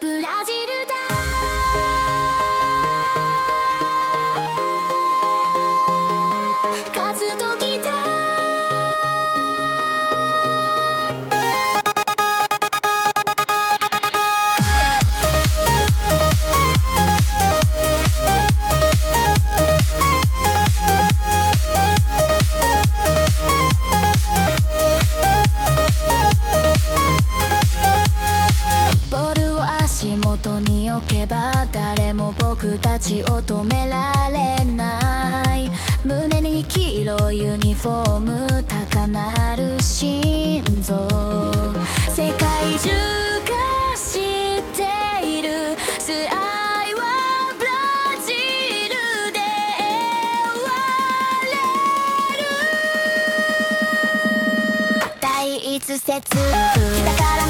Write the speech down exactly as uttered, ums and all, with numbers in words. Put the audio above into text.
ブラジルだカズとギター足元に置けば誰も僕たちを止められない胸に黄色いユニフォーム高鳴る心臓世界中が知っているス愛はブラジルで終われる第一節だから